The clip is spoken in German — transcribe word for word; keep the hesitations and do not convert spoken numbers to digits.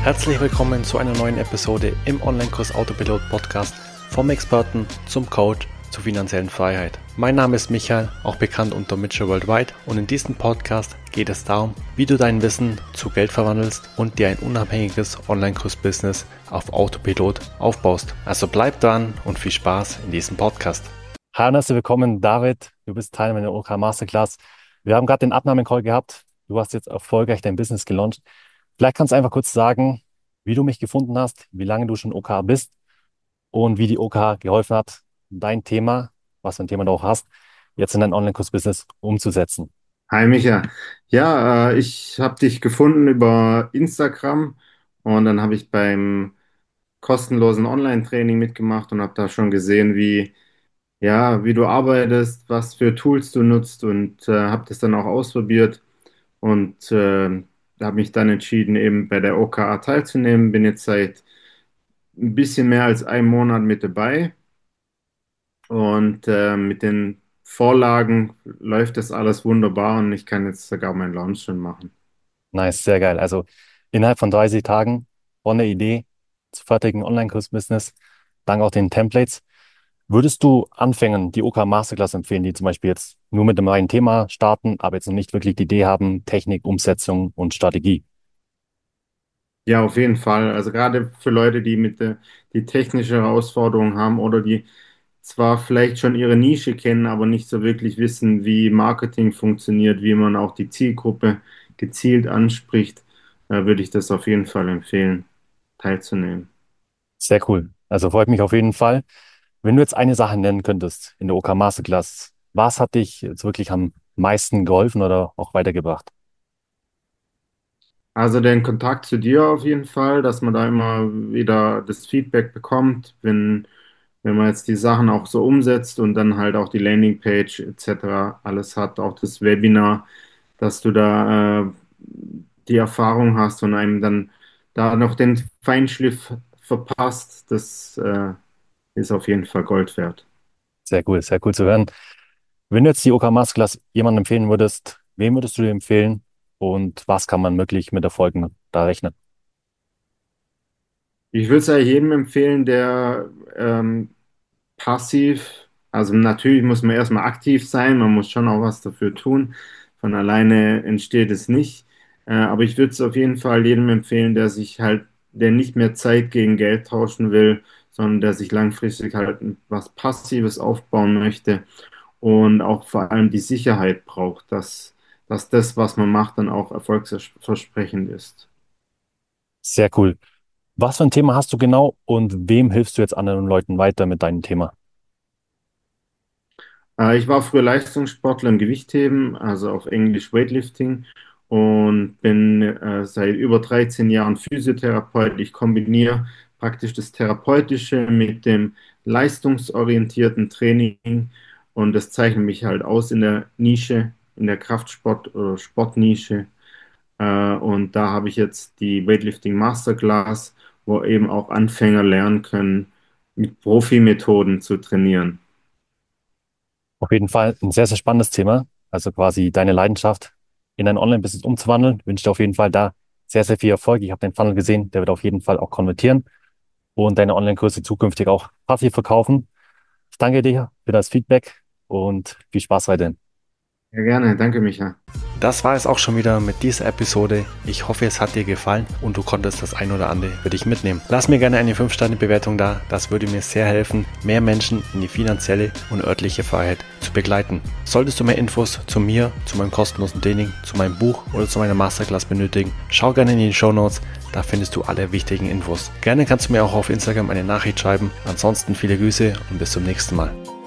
Herzlich willkommen zu einer neuen Episode im Online-Kurs Autopilot Podcast vom Experten zum Coach zur finanziellen Freiheit. Mein Name ist Michael, auch bekannt unter Mitchell Worldwide, und in diesem Podcast geht es darum, wie du dein Wissen zu Geld verwandelst und dir ein unabhängiges Online-Kurs-Business auf Autopilot aufbaust. Also bleib dran und viel Spaß in diesem Podcast. Hi und herzlich willkommen, David. Du bist Teil meiner O K Masterclass. Wir haben gerade den Abnahmecall gehabt. Du hast jetzt erfolgreich dein Business gelauncht. Vielleicht kannst du einfach kurz sagen, wie du mich gefunden hast, wie lange du schon O K bist und wie die O K geholfen hat, dein Thema, was für ein Thema du auch hast, jetzt in dein Online-Kurs-Business umzusetzen. Hi Micha. Ja, äh, ich habe dich gefunden über Instagram und dann habe ich beim kostenlosen Online-Training mitgemacht und habe da schon gesehen, wie, ja, wie du arbeitest, was für Tools du nutzt und äh, habe das dann auch ausprobiert und äh, habe mich dann entschieden, eben bei der O K A teilzunehmen. Bin jetzt seit ein bisschen mehr als einem Monat mit dabei und äh, mit den Vorlagen läuft das alles wunderbar und ich kann jetzt sogar meinen Launch schon machen. Nice, sehr geil. Also innerhalb von dreißig Tagen von der Idee zu fertigen Online-Kurs-Business, dank auch den Templates. Würdest du Anfängern die O K Masterclass empfehlen, die zum Beispiel jetzt nur mit einem reinen Thema starten, aber jetzt noch nicht wirklich die Idee haben, Technik, Umsetzung und Strategie? Ja, auf jeden Fall. Also gerade für Leute, die mit der, die technische Herausforderung haben oder die zwar vielleicht schon ihre Nische kennen, aber nicht so wirklich wissen, wie Marketing funktioniert, wie man auch die Zielgruppe gezielt anspricht, äh, würde ich das auf jeden Fall empfehlen, teilzunehmen. Sehr cool. Also freut mich auf jeden Fall. Wenn du jetzt eine Sache nennen könntest in der O K Masterclass, was hat dich jetzt wirklich am meisten geholfen oder auch weitergebracht? Also den Kontakt zu dir auf jeden Fall, dass man da immer wieder das Feedback bekommt, wenn, wenn man jetzt die Sachen auch so umsetzt und dann halt auch die Landingpage et cetera alles hat, auch das Webinar, dass du da äh, die Erfahrung hast und einem dann da noch den Feinschliff verpasst, das äh, ist auf jeden Fall Gold wert. Sehr cool, sehr cool zu hören. Wenn du jetzt die O K Masterclass jemandem empfehlen würdest, wem würdest du dir empfehlen und was kann man wirklich mit Erfolgen da rechnen? Ich würde es ja jedem empfehlen, der ähm, passiv, also natürlich muss man erstmal aktiv sein, man muss schon auch was dafür tun. Von alleine entsteht es nicht. Äh, aber ich würde es auf jeden Fall jedem empfehlen, der sich halt, der nicht mehr Zeit gegen Geld tauschen will, sondern der sich langfristig halt was Passives aufbauen möchte und auch vor allem die Sicherheit braucht, dass, dass das, was man macht, dann auch erfolgsversprechend ist. Sehr cool. Was für ein Thema hast du genau und wem hilfst du jetzt anderen Leuten weiter mit deinem Thema? Äh, ich war früher Leistungssportler im Gewichtheben, also auf Englisch Weightlifting, und bin äh, seit über dreizehn Jahren Physiotherapeut. Ich kombiniere praktisch das Therapeutische mit dem leistungsorientierten Training und das zeichnet mich halt aus in der Nische, in der Kraftsport- oder Sportnische. Äh, und da habe ich jetzt die Weightlifting Masterclass, wo eben auch Anfänger lernen können, mit Profimethoden zu trainieren. Auf jeden Fall ein sehr, sehr spannendes Thema. Also quasi deine Leidenschaft in ein Online-Business umzuwandeln. Ich wünsche dir auf jeden Fall da sehr, sehr viel Erfolg. Ich habe den Funnel gesehen, der wird auf jeden Fall auch konvertieren und deine Online-Kurse zukünftig auch passiv verkaufen. Ich danke dir für das Feedback und viel Spaß weiterhin. Ja, gerne. Danke, Micha. Das war es auch schon wieder mit dieser Episode. Ich hoffe, es hat dir gefallen und du konntest das ein oder andere für dich mitnehmen. Lass mir gerne eine fünf Sterne Bewertung da. Das würde mir sehr helfen, mehr Menschen in die finanzielle und örtliche Freiheit zu begleiten. Solltest du mehr Infos zu mir, zu meinem kostenlosen Training, zu meinem Buch oder zu meiner Masterclass benötigen, schau gerne in die Shownotes. Da findest du alle wichtigen Infos. Gerne kannst du mir auch auf Instagram eine Nachricht schreiben. Ansonsten viele Grüße und bis zum nächsten Mal.